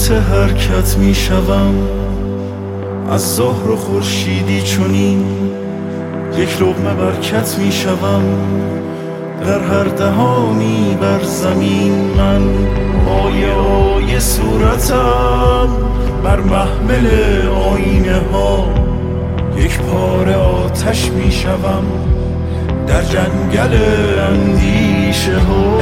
حرکت می شوم از ظهر و خورشیدی چنین، یک لقمه برکت می شوم در هر دهانی بر زمین. من آیه آیه صورتم بر محمل آینه ها، یک پاره آتش می شوم در جنگل اندیشه ها.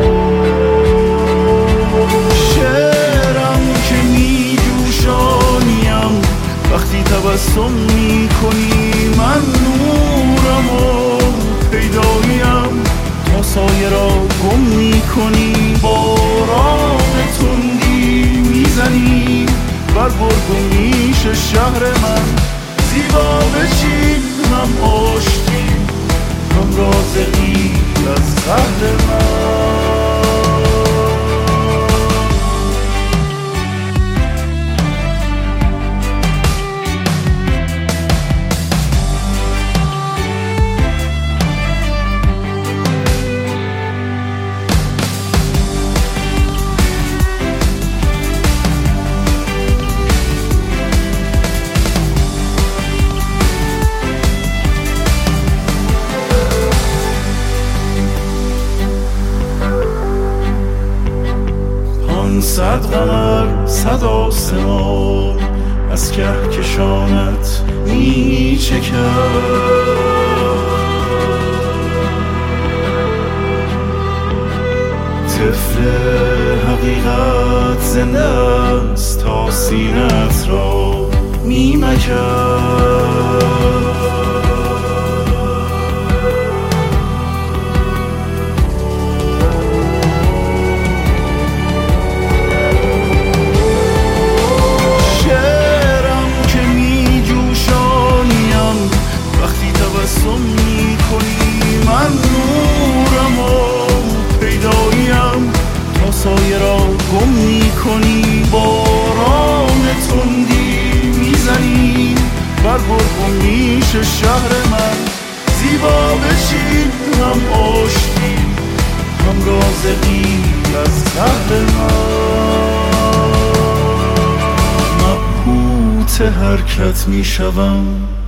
شعرم که می جوشانیم وقتی تبسم می کنی، من نورم و پیداییم تا سایه را گم می کنی. باران تندی می زنی بر برگ و میش شهر من، زیبا بچین هم آشتی هم رازقی از قهر من. صد قمر صد آسمان از کهکشانت می چکد، طفل حقیقت زنده است تا سینه‌ات را می مکد. من نورم و پیداییم تا سایه را گم می کنی. باران تندی می زنی بر برگ و میش شهر من، زیبا بچین هم آشتی هم رازقی از قهر من. مبهوت حرکت می شوم